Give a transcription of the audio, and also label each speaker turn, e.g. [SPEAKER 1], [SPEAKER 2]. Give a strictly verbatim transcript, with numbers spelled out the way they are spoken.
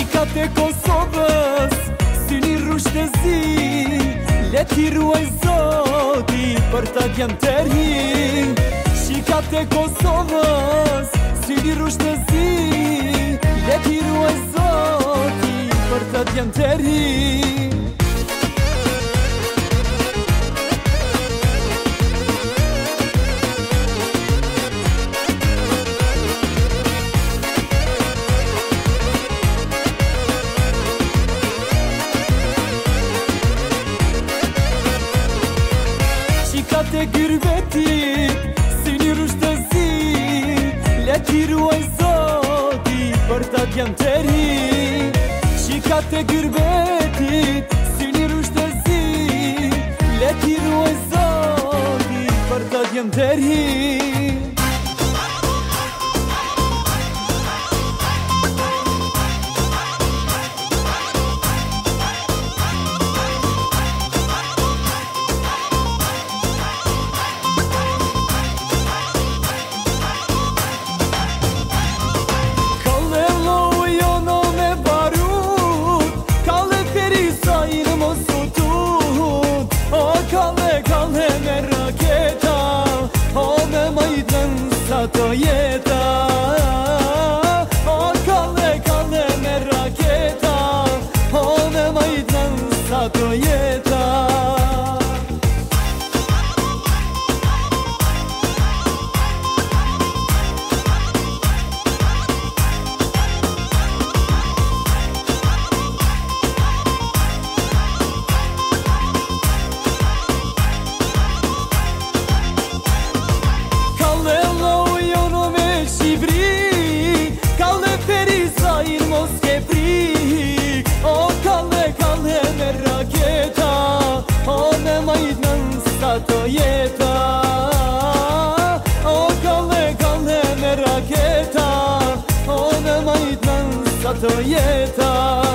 [SPEAKER 1] Shikat e Kosovës, syni rushtezi, leti ruaj zoti për ta djem tërhi. Shikat e Kosovës, syni rushtezi, leti ruaj zoti për ta djem tërhi. Shikat e gyrbetit, syni rushtezi, leti ruaj zoti për ta djem tërhi. Shikat e gyrbetit, syni rushtezi, leti ruaj zoti për ta djem tërhi. Sato jeta, o kalle kalle me raketa, o me majtën sato jeta. Sato jeta, o kalle kalle me raketa, o me majtën sato jeta.